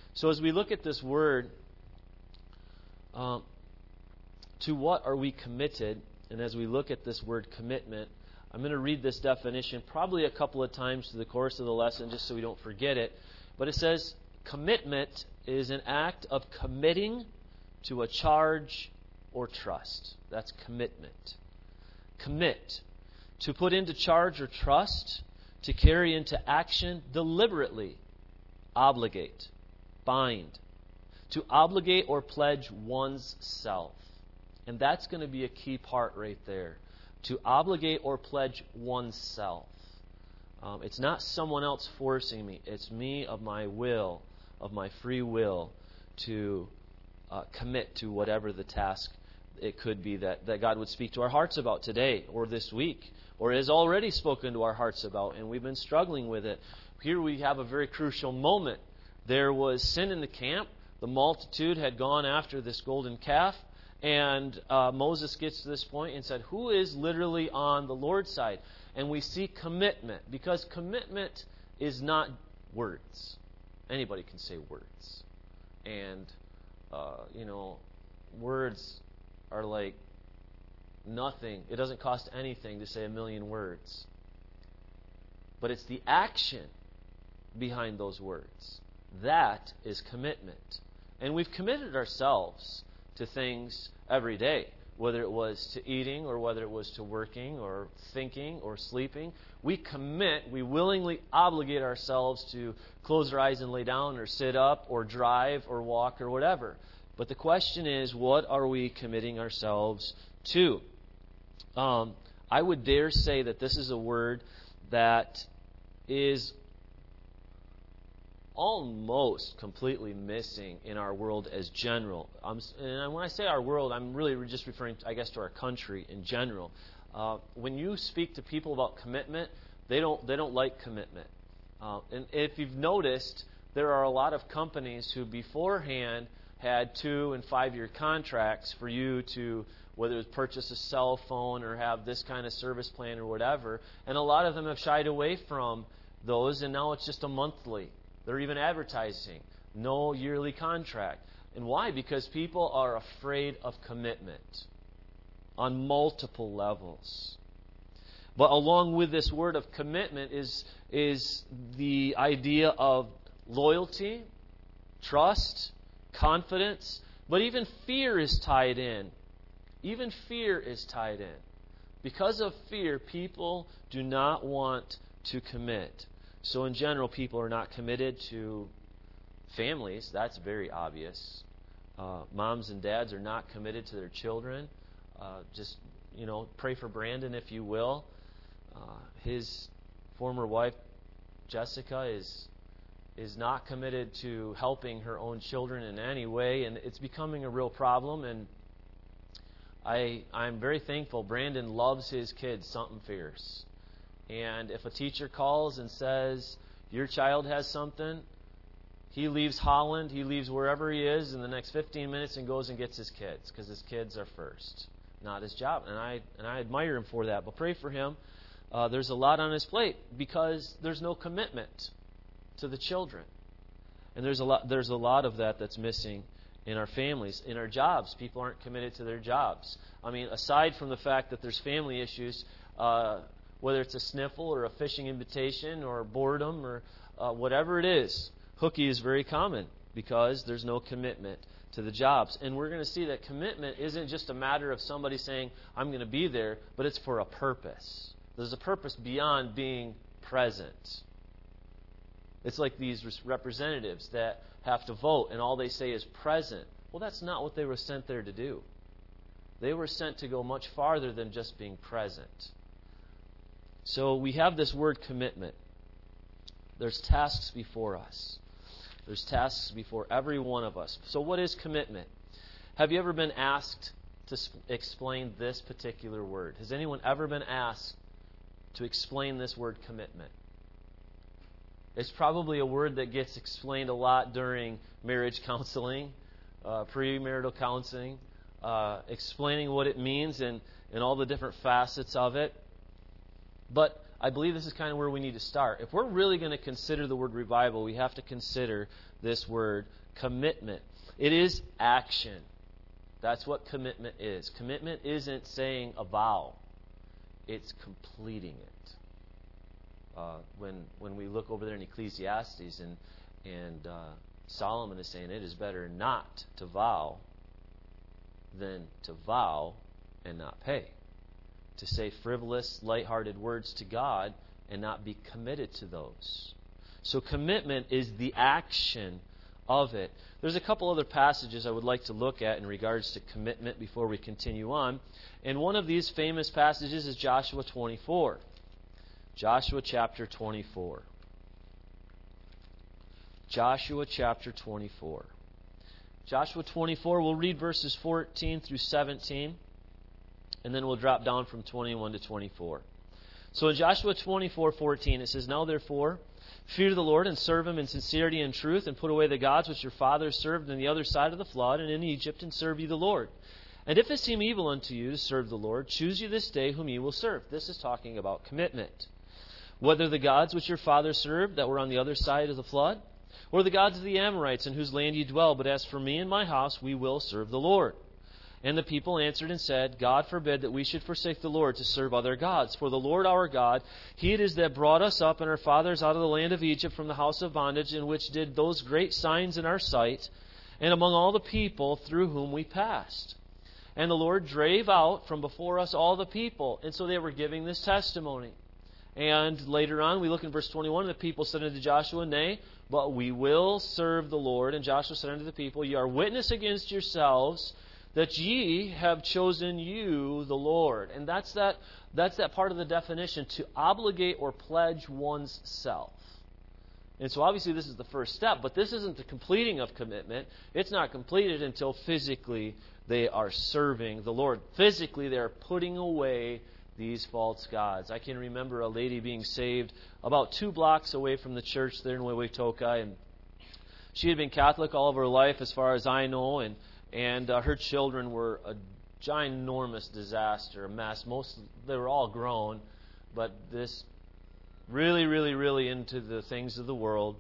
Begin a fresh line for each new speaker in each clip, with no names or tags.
So as we look at this word, to what are we committed? And as we look at this word commitment, I'm going to read this definition probably a couple of times through the course of the lesson just so we don't forget it. But it says, commitment is an act of committing to a charge or trust. That's commitment. Commit. To put into charge or trust. To carry into action deliberately. Obligate. Bind. To obligate or pledge one's self. And that's going to be a key part right there. To obligate or pledge oneself. It's not someone else forcing me. It's me of my will, of my free will, to commit to whatever the task it could be that God would speak to our hearts about today or this week, or has already spoken to our hearts about, and we've been struggling with it. Here we have a very crucial moment. There was sin in the camp. The multitude had gone after this golden calf. And Moses gets to this point and said, who is literally on the Lord's side? And we see commitment, because commitment is not words. Anybody can say words. And, words are like nothing. It doesn't cost anything to say 1,000,000 words. But it's the action behind those words. That is commitment. And we've committed ourselves to things every day, whether it was to eating or whether it was to working or thinking or sleeping. We commit, we willingly obligate ourselves to close our eyes and lay down or sit up or drive or walk or whatever. But the question is, what are we committing ourselves to? I would dare say that this is a word that is almost completely missing in our world as general. And when I say our world, I'm really just referring, I guess, to our country in general. When you speak to people about commitment, they don't like commitment. And if you've noticed, there are a lot of companies who beforehand had 2- and 5-year contracts for you to, whether it's purchase a cell phone or have this kind of service plan or whatever. And a lot of them have shied away from those, and now it's just a monthly. They're even advertising no yearly contract. And why? Because people are afraid of commitment on multiple levels. But along with this word of commitment is the idea of loyalty, trust, confidence, but even fear is tied in. Even fear is tied in. Because of fear, people do not want to commit. So in general, people are not committed to families. That's very obvious. Moms and dads are not committed to their children. Just pray for Brandon, if you will. His former wife, Jessica, is not committed to helping her own children in any way, and it's becoming a real problem. And I'm very thankful. Brandon loves his kids something fierce. And if a teacher calls and says, your child has something, he leaves Holland, he leaves wherever he is in the next 15 minutes and goes and gets his kids, because his kids are first, not his job. And I admire him for that. But pray for him. There's a lot on his plate because there's no commitment to the children. And there's a lot of that's missing in our families. In our jobs, people aren't committed to their jobs. I mean, aside from the fact that there's family issues, whether it's a sniffle or a fishing invitation or boredom or whatever it is, hooky is very common because there's no commitment to the jobs. And we're going to see that commitment isn't just a matter of somebody saying, I'm going to be there, but it's for a purpose. There's a purpose beyond being present. It's like these representatives that have to vote and all they say is present. Well, that's not what they were sent there to do. They were sent to go much farther than just being present. So we have this word commitment. There's tasks before us. There's tasks before every one of us. So what is commitment? Have you ever been asked to explain this particular word? Has anyone ever been asked to explain this word commitment? It's probably a word that gets explained a lot during marriage counseling, premarital counseling, explaining what it means and all the different facets of it. But I believe this is kind of where we need to start. If we're really going to consider the word revival, we have to consider this word commitment. It is action. That's what commitment is. Commitment isn't saying a vow. It's completing it. When we look over there in Ecclesiastes and Solomon is saying it is better not to vow than to vow and not pay. To say frivolous, lighthearted words to God and not be committed to those. So commitment is the action of it. There's a couple other passages I would like to look at in regards to commitment before we continue on. And one of these famous passages is Joshua 24. Joshua chapter 24. Joshua chapter 24. Joshua 24, we'll read verses 14 through 17, and then we'll drop down from 21 to 24. So in Joshua 24:14, it says, Now therefore, fear the Lord and serve Him in sincerity and truth, and put away the gods which your fathers served on the other side of the flood and in Egypt, and serve ye the Lord. And if it seem evil unto you to serve the Lord, choose ye this day whom ye will serve. This is talking about commitment. Whether the gods which your fathers served that were on the other side of the flood, or the gods of the Amorites in whose land ye dwell, but as for me and my house, we will serve the Lord. And the people answered and said, God forbid that we should forsake the Lord to serve other gods. For the Lord our God, He it is that brought us up and our fathers out of the land of Egypt from the house of bondage, in which did those great signs in our sight, and among all the people through whom we passed. And the Lord drave out from before us all the people. And so they were giving this testimony. And later on, we look in verse 21, and the people said unto Joshua, Nay, but we will serve the Lord. And Joshua said unto the people, Ye are witness against yourselves, that ye have chosen you the Lord. And that's that part of the definition, to obligate or pledge one's self. And so obviously this is the first step, but this isn't the completing of commitment. It's not completed until physically they are serving the Lord. Physically they are putting away these false gods. I can remember a lady being saved about 2 blocks away from the church there in Wewetoka, and she had been Catholic all of her life as far as I know, and her children were a ginormous disaster, a mess. They were all grown, but this really, really, really into the things of the world.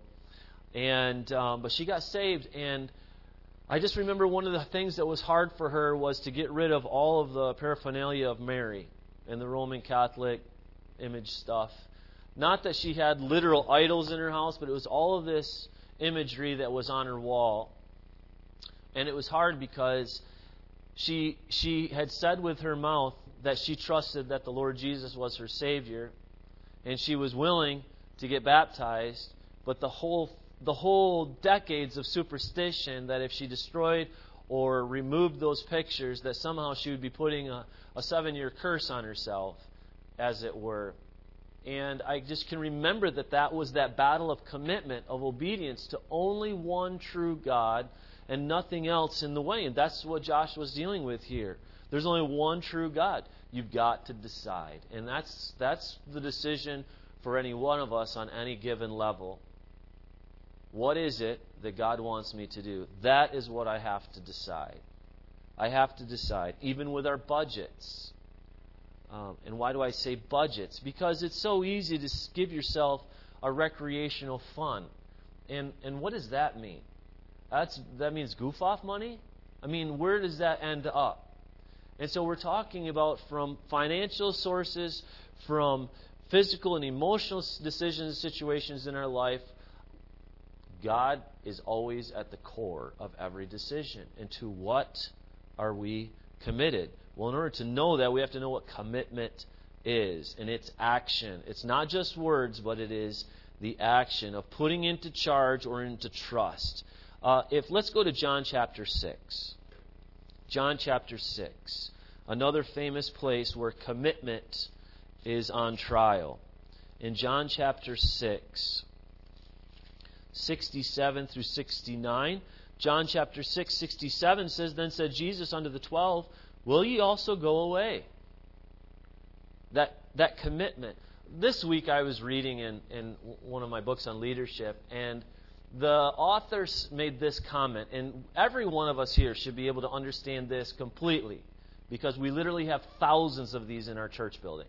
But she got saved, and I just remember one of the things that was hard for her was to get rid of all of the paraphernalia of Mary and the Roman Catholic image stuff. Not that she had literal idols in her house, but it was all of this imagery that was on her wall. And it was hard because she had said with her mouth that she trusted that the Lord Jesus was her Savior, and she was willing to get baptized, but the whole decades of superstition that if she destroyed or removed those pictures, that somehow she would be putting a 7-year curse on herself, as it were. And I just can remember that was that battle of commitment, of obedience to only one true God, and nothing else in the way. And that's what Joshua's dealing with here. There's only one true God. You've got to decide. And that's the decision for any one of us on any given level. What is it that God wants me to do? That is what I have to decide. I have to decide, even with our budgets. And why do I say budgets? Because it's so easy to give yourself a recreational fun. And what does that mean? That means goof-off money? I mean, where does that end up? And so we're talking about from financial sources, from physical and emotional decisions, situations in our life. God is always at the core of every decision. And to what are we committed? Well, in order to know that, we have to know what commitment is. And it's action. It's not just words, but it is the action of putting into charge or into trust. Let's go to John chapter 6. John chapter 6. Another famous place where commitment is on trial. In John chapter 6, 67 through 69. John chapter 6, 67 says, Then said Jesus unto the 12, Will ye also go away? That commitment. This week I was reading in one of my books on leadership, and the authors made this comment, and every one of us here should be able to understand this completely, because we literally have thousands of these in our church building.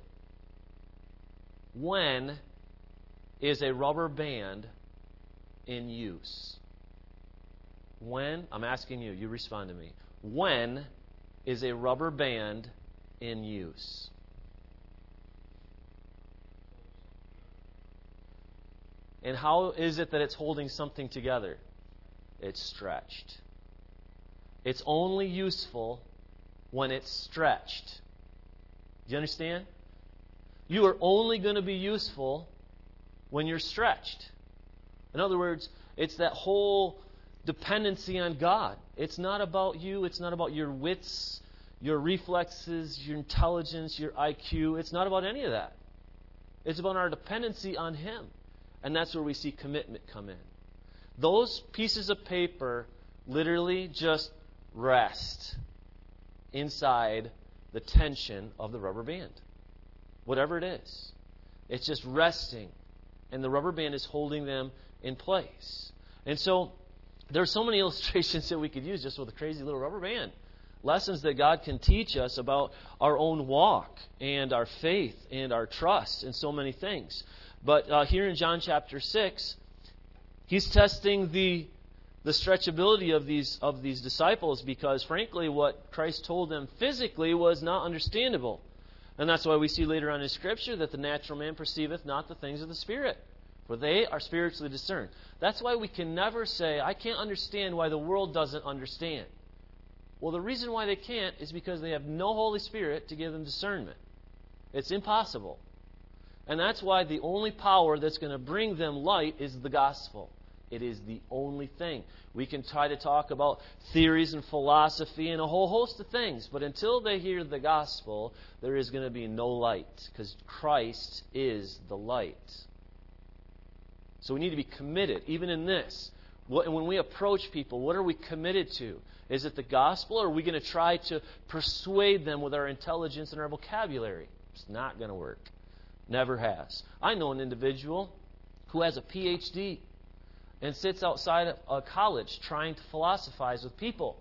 When is a rubber band in use? When, I'm asking you, you respond to me. When is a rubber band in use? And how is it that it's holding something together? It's stretched. It's only useful when it's stretched. Do you understand? You are only going to be useful when you're stretched. In other words, it's that whole dependency on God. It's not about you. It's not about your wits, your reflexes, your intelligence, your IQ. It's not about any of that. It's about our dependency on Him. And that's where we see commitment come in. Those pieces of paper literally just rest inside the tension of the rubber band. Whatever it is. It's just resting. And the rubber band is holding them in place. And so there are so many illustrations that we could use just with a crazy little rubber band. Lessons that God can teach us about our own walk and our faith and our trust and so many things. But here in John chapter 6, He's testing the stretchability of these disciples because, frankly, what Christ told them physically was not understandable. And that's why we see later on in Scripture that the natural man perceiveth not the things of the Spirit, for they are spiritually discerned. That's why we can never say, I can't understand why the world doesn't understand. Well, the reason why they can't is because they have no Holy Spirit to give them discernment. It's impossible. And that's why the only power that's going to bring them light is the gospel. It is the only thing. We can try to talk about theories and philosophy and a whole host of things, but until they hear the gospel, there is going to be no light, because Christ is the light. So we need to be committed, even in this. When we approach people, what are we committed to? Is it the gospel, or are we going to try to persuade them with our intelligence and our vocabulary? It's not going to work. Never has. I know an individual who has a PhD and sits outside of a college trying to philosophize with people.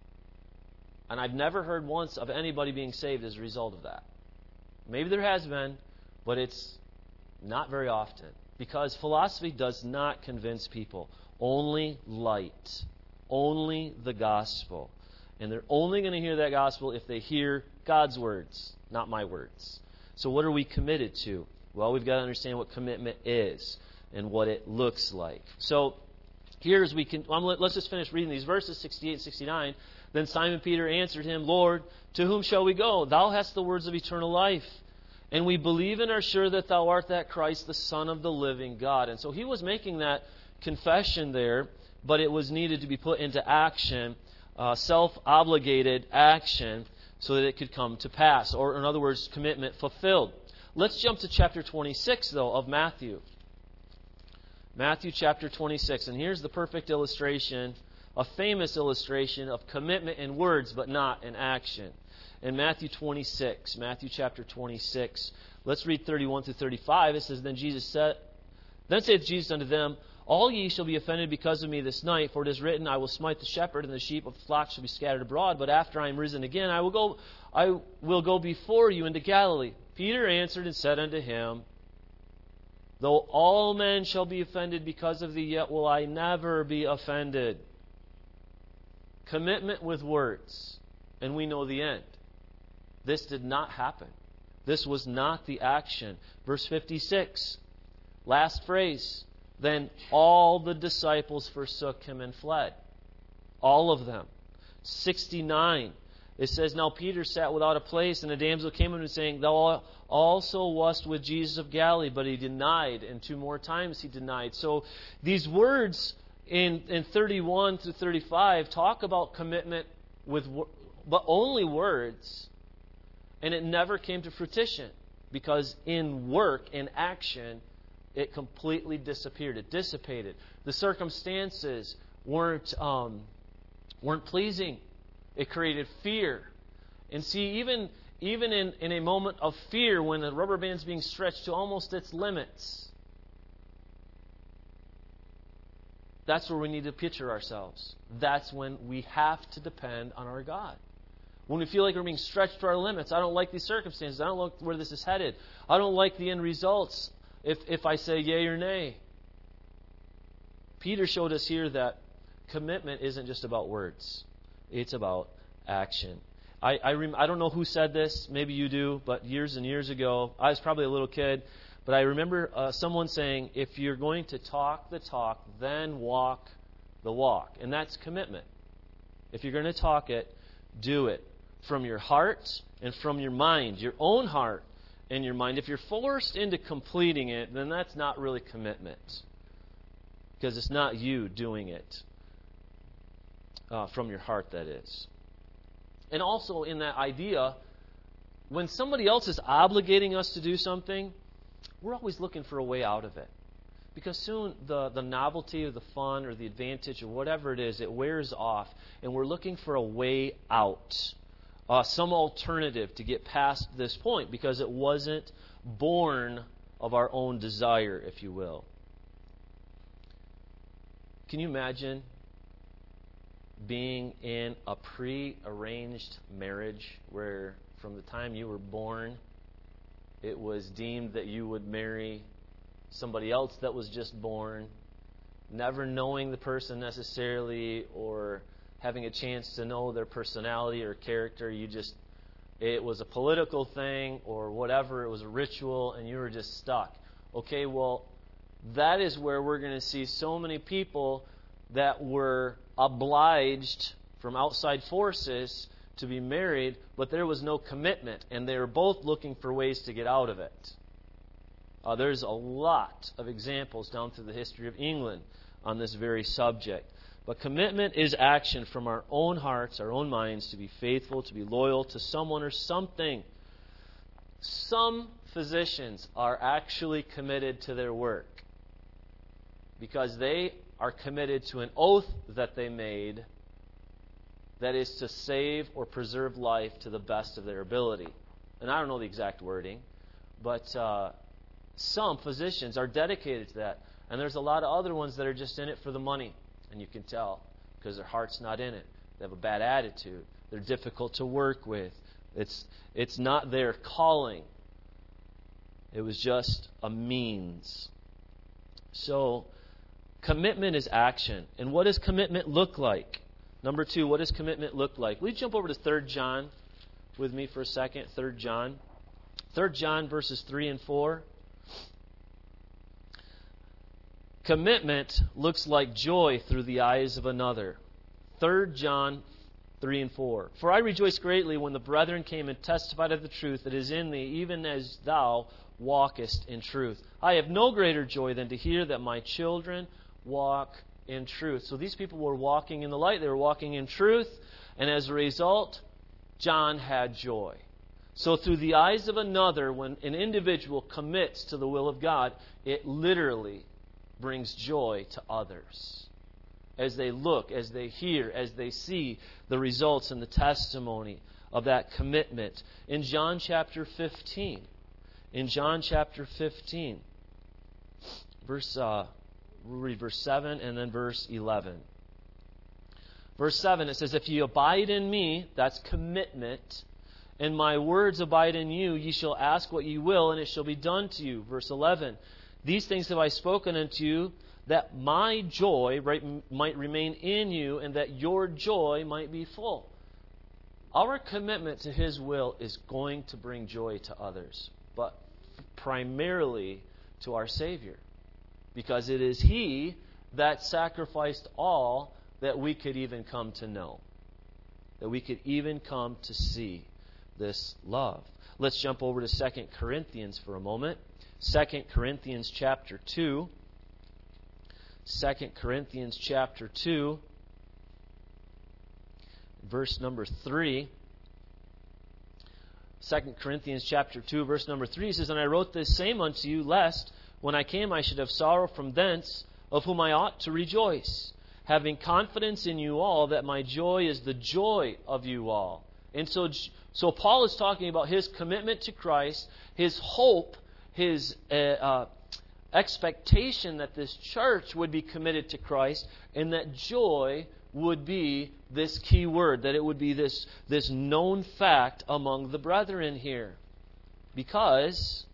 And I've never heard once of anybody being saved as a result of that. Maybe there has been, but it's not very often. Because philosophy does not convince people. Only light. Only the gospel. And they're only going to hear that gospel if they hear God's words, not my words. So what are we committed to? Well, we've got to understand what commitment is and what it looks like. So let's just finish reading these verses, 68 and 69. Then Simon Peter answered him, Lord, to whom shall we go? Thou hast the words of eternal life. And we believe and are sure that thou art that Christ, the Son of the living God. And so he was making that confession there, but it was needed to be put into action, self-obligated action, so that it could come to pass. Or, in other words, commitment fulfilled. Let's jump to chapter 26, though, of Matthew. Matthew chapter 26. And here's the perfect illustration, a famous illustration of commitment in words, but not in action. In Matthew 26, Matthew chapter 26, let's read 31 through 35. It says, Then saith Jesus unto them, All ye shall be offended because of me this night, for it is written, I will smite the shepherd, and the sheep of the flock shall be scattered abroad. But after I am risen again, I will go before you into Galilee. Peter answered and said unto him, Though all men shall be offended because of thee, yet will I never be offended. Commitment with words, and we know the end. This did not happen. This was not the action. Verse 56, last phrase. Then all the disciples forsook him and fled. All of them. 69, it says, Now Peter sat without a place, and a damsel came unto him, saying, Thou also wast with Jesus of Galilee. But he denied, and 2 more times he denied. So these words in 31 through 35 talk about commitment but only words. And it never came to fruition, because in work, in action, it completely disappeared. It dissipated. The circumstances weren't pleasing. It created fear. And see, even in a moment of fear, when the rubber band's being stretched to almost its limits, that's where we need to picture ourselves. That's when we have to depend on our God. When we feel like we're being stretched to our limits, I don't like these circumstances. I don't like where this is headed. I don't like the end results if I say yea or nay. Peter showed us here that commitment isn't just about words. It's about action. I don't know who said this. Maybe you do. But years and years ago, I was probably a little kid. But I remember someone saying, if you're going to talk the talk, then walk the walk. And that's commitment. If you're going to talk it, do it. From your heart and from your mind. Your own heart and your mind. If you're forced into completing it, then that's not really commitment. Because it's not you doing it. From your heart, that is. And also in that idea, when somebody else is obligating us to do something, we're always looking for a way out of it. Because soon the novelty or the fun or the advantage or whatever it is, it wears off. And we're looking for a way out. Some alternative to get past this point. Because it wasn't born of our own desire, if you will. Can you imagine being in a pre-arranged marriage where from the time you were born it was deemed that you would marry somebody else that was just born, never knowing the person necessarily or having a chance to know their personality or character? It was a political thing or whatever, it was a ritual, and you were just stuck. Okay, well, that is where we're going to see so many people that were obliged from outside forces to be married, but there was no commitment, and they were both looking for ways to get out of it. There's a lot of examples down through the history of England on this very subject. But commitment is action from our own hearts, our own minds, to be faithful, to be loyal to someone or something. Some physicians are actually committed to their work because they are committed to an oath that they made that is to save or preserve life to the best of their ability. And I don't know the exact wording, but some physicians are dedicated to that. And there's a lot of other ones that are just in it for the money. And you can tell because their heart's not in it. They have a bad attitude. They're difficult to work with. It's not their calling. It was just a means. So, commitment is action. And what does commitment look like? Number 2, what does commitment look like? Will you jump over to 3 John with me for a second? 3 John. 3 John verses 3 and 4. Commitment looks like joy through the eyes of another. 3 John 3 and 4. For I rejoice greatly when the brethren came and testified of the truth that is in thee, even as thou walkest in truth. I have no greater joy than to hear that my children walk in truth. So these people were walking in the light. They were walking in truth. And as a result, John had joy. So through the eyes of another, when an individual commits to the will of God, it literally brings joy to others. As they look, as they hear, as they see the results and the testimony of that commitment. In John chapter 15, we'll read verse 7 and then verse 11. Verse 7, it says, If ye abide in me, that's commitment, and my words abide in you, ye shall ask what ye will, and it shall be done to you. Verse 11, These things have I spoken unto you, that my joy might remain in you, and that your joy might be full. Our commitment to His will is going to bring joy to others, but primarily to our Savior. Because it is He that sacrificed all that we could even come to know. That we could even come to see this love. Let's jump over to 2 Corinthians for a moment. 2 Corinthians chapter 2. 2 Corinthians chapter 2, verse number 3. 2 Corinthians chapter 2, verse number 3 says, And I wrote this same unto you, lest when I came I should have sorrow from thence, of whom I ought to rejoice, having confidence in you all, that my joy is the joy of you all. And so Paul is talking about his commitment to Christ, his hope, his expectation that this church would be committed to Christ, and that joy would be this key word, that it would be this known fact among the brethren here. Because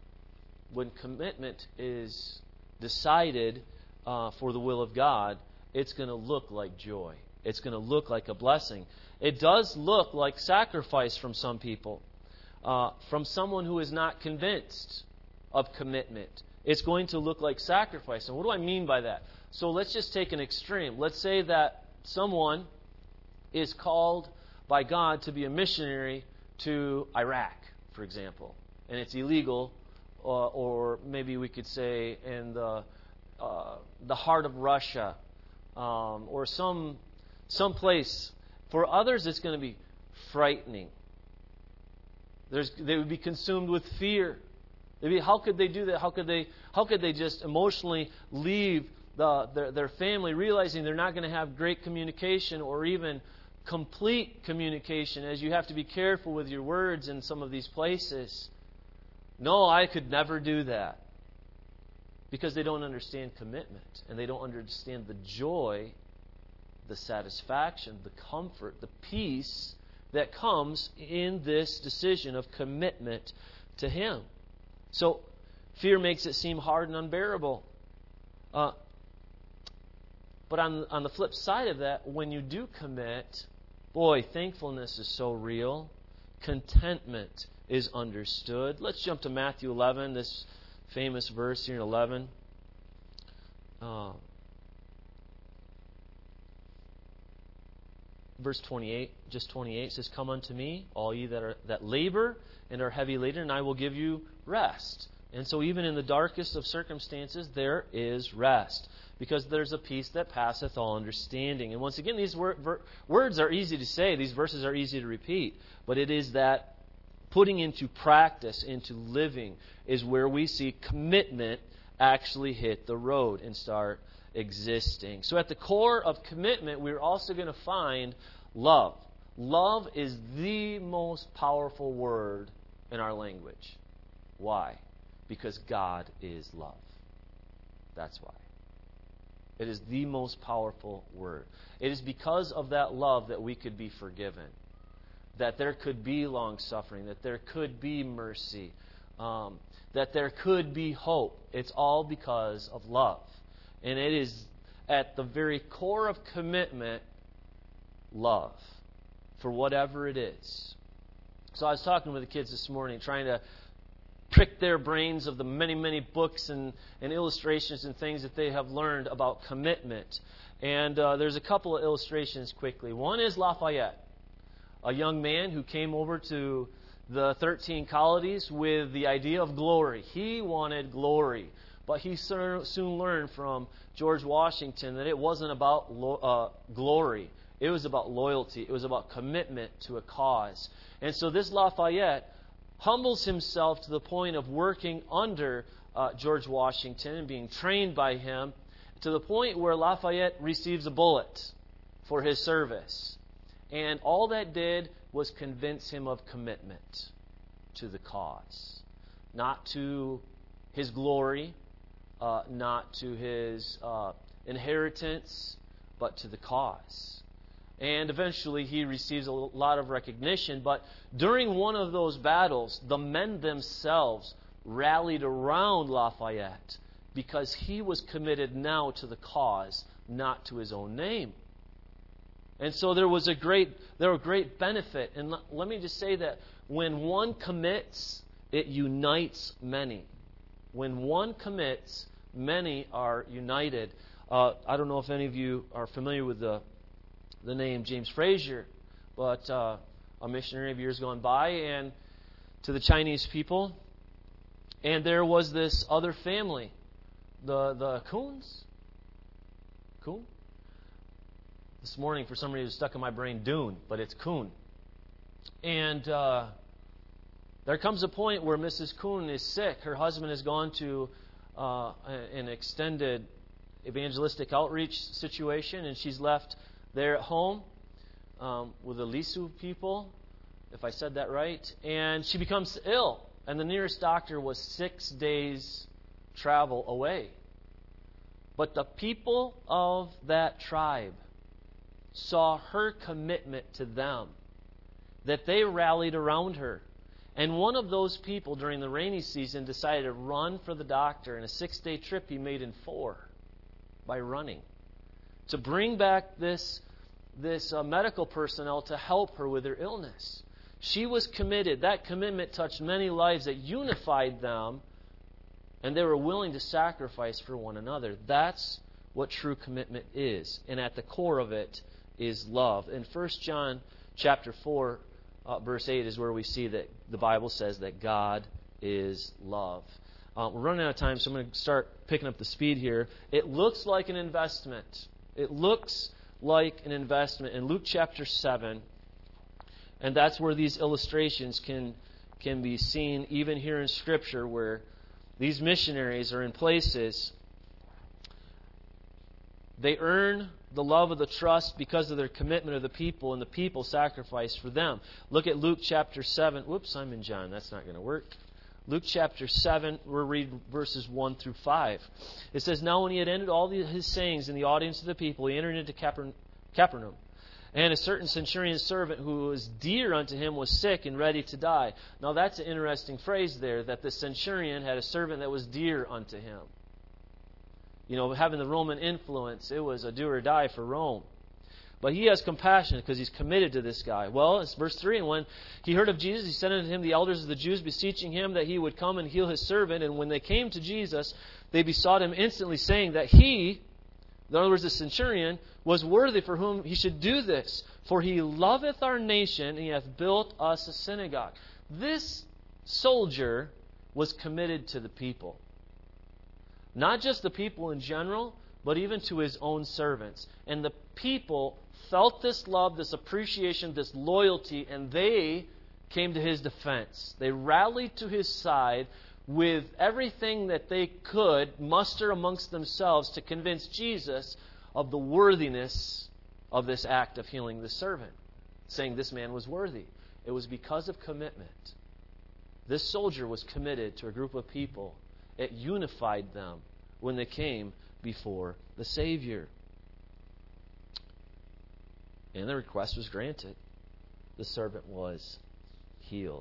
when commitment is decided for the will of God, it's going to look like joy. It's going to look like a blessing. It does look like sacrifice from some people, from someone who is not convinced of commitment. It's going to look like sacrifice. And what do I mean by that? So let's just take an extreme. Let's say that someone is called by God to be a missionary to Iraq, for example, and it's illegal, or maybe we could say in the heart of Russia, or some place. For others, it's going to be frightening. They would be consumed with fear. How could they do that? How could they just emotionally leave their family, realizing they're not going to have great communication or even complete communication, as you have to be careful with your words in some of these places? No, I could never do that. Because they don't understand commitment, and they don't understand the joy, the satisfaction, the comfort, the peace that comes in this decision of commitment to Him. So, fear makes it seem hard and unbearable. But on the flip side of that, when you do commit, boy, thankfulness is so real. Contentment is understood. Let's jump to Matthew 11, this famous verse here in 11. Verse 28, just 28, says, "Come unto me, all ye that labor and are heavy laden, and I will give you rest." And so even in the darkest of circumstances, there is rest, because there's a peace that passeth all understanding. And once again, these words are easy to say, these verses are easy to repeat, but it is that putting into practice, into living, is where we see commitment actually hit the road and start existing. So at the core of commitment, we're also going to find love. Love is the most powerful word in our language. Why? Because God is love. That's why. It is the most powerful word. It is because of that love that we could be forgiven, that there could be long-suffering, that there could be mercy, that there could be hope. It's all because of love. And it is at the very core of commitment, love, for whatever it is. So I was talking with the kids this morning, trying to prick their brains of the many, many books and illustrations and things that they have learned about commitment. And there's a couple of illustrations quickly. One is Lafayette, a young man who came over to the 13 colonies with the idea of glory. He wanted glory. But he soon learned from George Washington that it wasn't about glory. It was about loyalty. It was about commitment to a cause. And so this Lafayette humbles himself to the point of working under George Washington and being trained by him, to the point where Lafayette receives a bullet for his service. And all that did was convince him of commitment to the cause. Not to his glory, not to his inheritance, but to the cause. And eventually he receives a lot of recognition. But during one of those battles, the men themselves rallied around Lafayette because he was committed now to the cause, not to his own name. And so there was a great benefit. And let me just say that when one commits, it unites many. When one commits, many are united. I don't know if any of you are familiar with the name James Frazier, but a missionary of years gone by, and to the Chinese people. And there was this other family, the Coons. Coon? This morning, for some reason, it was stuck in my brain, Dune, but it's Coon. And there comes a point where Mrs. Coon is sick. Her husband has gone to an extended evangelistic outreach situation, and she's left there at home with the Lisu people, if I said that right. And she becomes ill, and the nearest doctor was 6 days travel away. But the people of that tribe saw her commitment to them, that they rallied around her. And one of those people during the rainy season decided to run for the doctor, and a 6-day trip he made in 4 by running. to bring back this medical personnel to help her with her illness. She was committed. That commitment touched many lives that unified them, and they were willing to sacrifice for one another. That's what true commitment is. And at the core of it is love. In 1 John chapter 4, verse 8 is where we see that the Bible says that God is love. We're running out of time, so I'm going to start picking up the speed here. It looks like an investment. It looks like an investment in Luke chapter 7. And that's where these illustrations can be seen even here in Scripture, where these missionaries are in places. They earn the love of the trust because of their commitment of the people, and the people sacrifice for them. Look at Luke chapter 7. Whoops, I'm in John. That's not going to work. Luke chapter 7, we'll read verses 1 through 5. It says, "Now when he had ended all his sayings in the audience of the people, he entered into Capernaum. And a certain centurion's servant who was dear unto him was sick and ready to die." Now that's an interesting phrase there, that the centurion had a servant that was dear unto him. You know, having the Roman influence, it was a do or die for Rome. But he has compassion because he's committed to this guy. Well, it's verse 3, "And when he heard of Jesus, he sent unto him the elders of the Jews, beseeching him that he would come and heal his servant. And when they came to Jesus, they besought him instantly, saying that he," in other words, the centurion, "was worthy for whom he should do this. For he loveth our nation, and he hath built us a synagogue." This soldier was committed to the people. Not just the people in general, but even to his own servants. And the people felt this love, this appreciation, this loyalty, and they came to his defense. They rallied to his side with everything that they could muster amongst themselves to convince Jesus of the worthiness of this act of healing the servant, saying this man was worthy. It was because of commitment. This soldier was committed to a group of people. It unified them when they came before the Savior. And the request was granted. The servant was healed.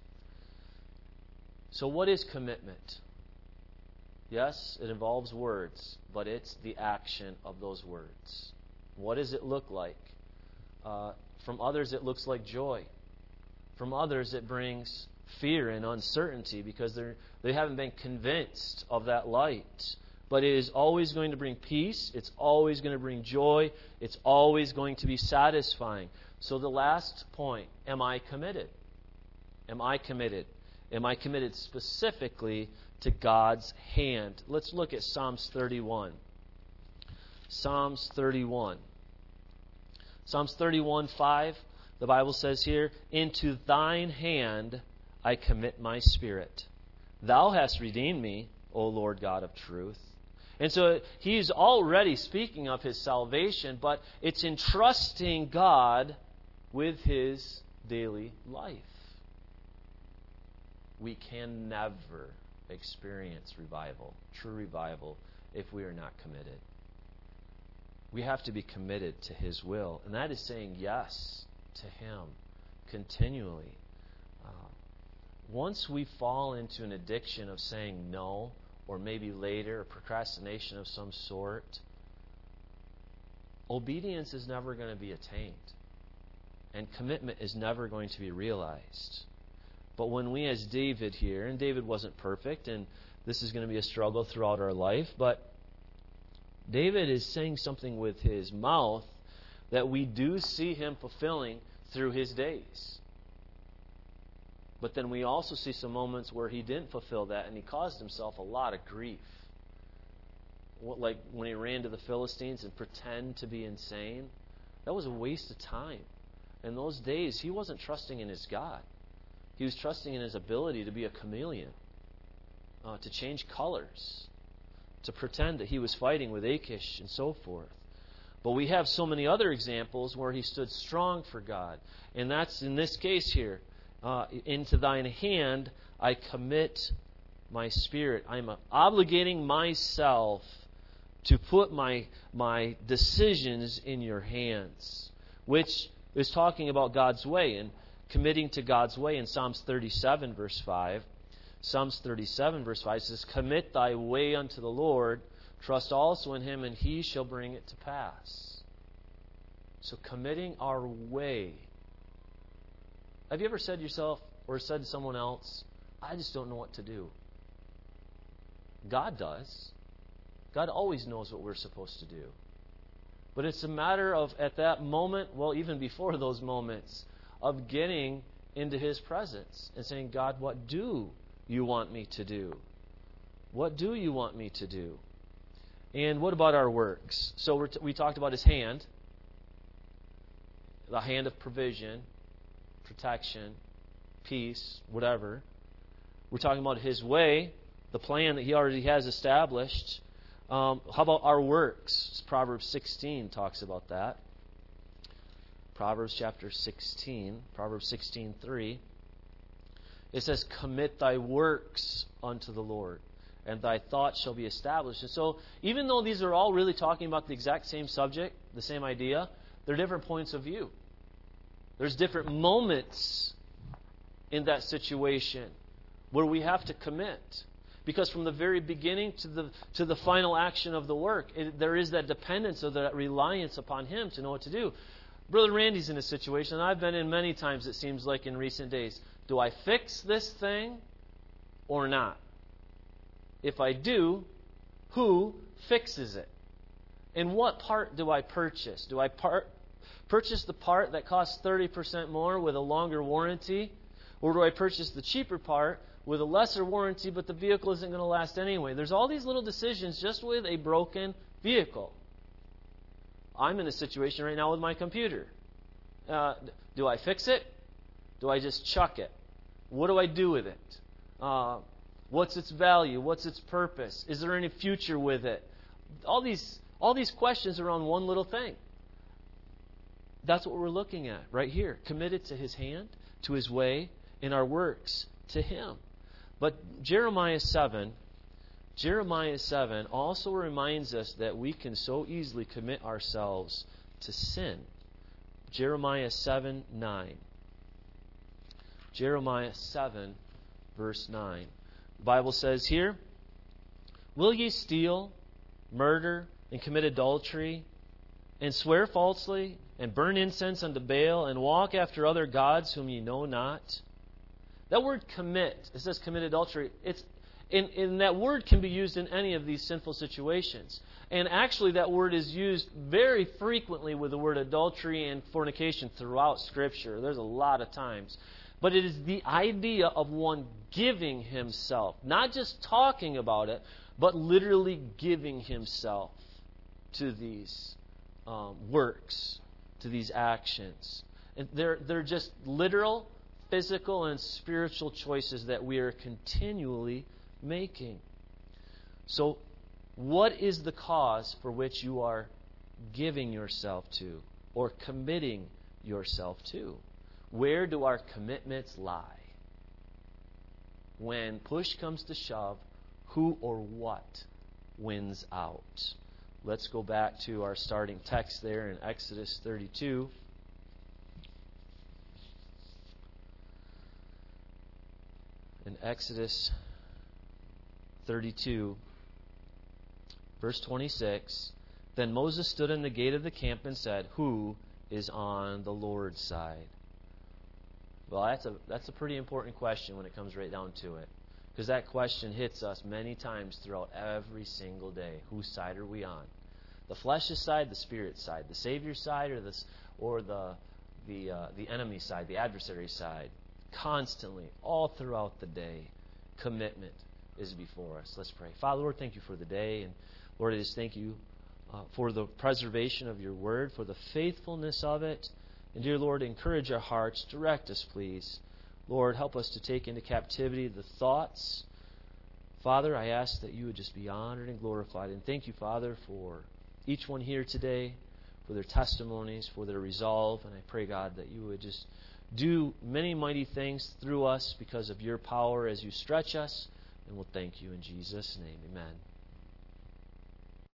So what is commitment? Yes, it involves words, but it's the action of those words. What does it look like? From others, it looks like joy. From others, it brings fear and uncertainty because they haven't been convinced of that light. But it is always going to bring peace. It's always going to bring joy. It's always going to be satisfying. So the last point, am I committed? Am I committed? Am I committed specifically to God's hand? Let's look at Psalms 31. Psalms 31. Psalms 31:5, the Bible says here, "Into thine hand I commit my spirit. Thou hast redeemed me, O Lord God of truth." And so he's already speaking of his salvation, but it's entrusting God with his daily life. We can never experience revival, true revival, if we are not committed. We have to be committed to his will, and that is saying yes to him continually. Once we fall into an addiction of saying no, or maybe later, or procrastination of some sort, obedience is never going to be attained. And commitment is never going to be realized. But when we, as David here, and David wasn't perfect, and this is going to be a struggle throughout our life, but David is saying something with his mouth that we do see him fulfilling through his days. But then we also see some moments where he didn't fulfill that, and he caused himself a lot of grief. Like when he ran to the Philistines and pretended to be insane. That was a waste of time. In those days, he wasn't trusting in his God. He was trusting in his ability to be a chameleon, to change colors, to pretend that he was fighting with Achish and so forth. But we have so many other examples where he stood strong for God. And that's in this case here. Into thine hand I commit my spirit. I'm obligating myself to put my decisions in your hands, which is talking about God's way and committing to God's way in Psalms 37, verse 5. Psalms 37, verse 5 says, "Commit thy way unto the Lord, Trust also in Him, and He shall bring it to pass. So committing our way. Have you ever said to yourself or said to someone else, I just don't know what to do? God does. God always knows what we're supposed to do. But it's a matter of, at that moment, well, even before those moments, of getting into His presence and saying, God, what do you want me to do? What do you want me to do? And what about our works? So we talked about His hand, the hand of provision, protection, peace, whatever. We're talking about His way, the plan that He already has established. How about our works? Proverbs 16 talks about that. Proverbs chapter 16, Proverbs 16:3. It says, commit thy works unto the Lord, and thy thoughts shall be established. And so, even though these are all really talking about the exact same subject, the same idea, they're different points of view. There's different moments in that situation where we have to commit. Because from the very beginning to the final action of the work, there is that dependence or that reliance upon Him to know what to do. Brother Randy's in a situation, and I've been in many times, it seems like, in recent days. Do I fix this thing or not? If I do, who fixes it? And what part do I purchase? Do I purchase the part that costs 30% more with a longer warranty? Or do I purchase the cheaper part with a lesser warranty, but the vehicle isn't going to last anyway? There's all these little decisions just with a broken vehicle. I'm in a situation right now with my computer. Do I fix it? Do I just chuck it? What do I do with it? What's its value? What's its purpose? Is there any future with it? All these questions are on one little thing. That's what we're looking at right here. Committed to His hand, to His way, in our works to Him. But Jeremiah 7 also reminds us that we can so easily commit ourselves to sin. Jeremiah 7:9. Jeremiah 7, verse 9. The Bible says here, will ye steal, murder, and commit adultery, and swear falsely, and burn incense unto Baal, and walk after other gods whom ye know not? That word commit, it says commit adultery. And that word can be used in any of these sinful situations. And actually that word is used very frequently with the word adultery and fornication throughout Scripture. There's a lot of times. But it is the idea of one giving himself. Not just talking about it, but literally giving himself to these works, to these actions. And they're just literal, physical, and spiritual choices that we are continually making. So, what is the cause for which you are giving yourself to or committing yourself to? Where do our commitments lie? When push comes to shove, who or what wins out? Let's go back to our starting text there in Exodus 32. In Exodus 32, verse 26, then Moses stood in the gate of the camp and said, who is on the Lord's side? Well, that's a pretty important question when it comes right down to it. Because that question hits us many times throughout every single day. Whose side are we on? The flesh's side, the spirit's side, the Savior's side, or the enemy's side, the adversary's side. Constantly, all throughout the day, commitment is before us. Let's pray. Father, Lord, thank you for the day. And Lord, I just thank you for the preservation of your word, for the faithfulness of it. And dear Lord, encourage our hearts. Direct us, please. Lord, help us to take into captivity the thoughts. Father, I ask that you would just be honored and glorified. And thank you, Father, for each one here today, for their testimonies, for their resolve. And I pray, God, that you would just do many mighty things through us because of your power as you stretch us. And we'll thank you in Jesus' name. Amen.